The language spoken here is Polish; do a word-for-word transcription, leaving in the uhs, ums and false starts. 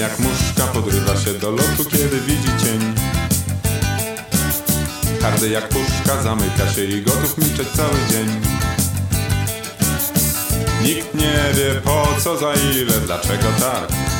jak muszka podrywa się do lotu, kiedy widzi cień. Hardy jak puszka zamyka się i gotów milczeć cały dzień. Nikt nie wie po co, za ile, dlaczego tak.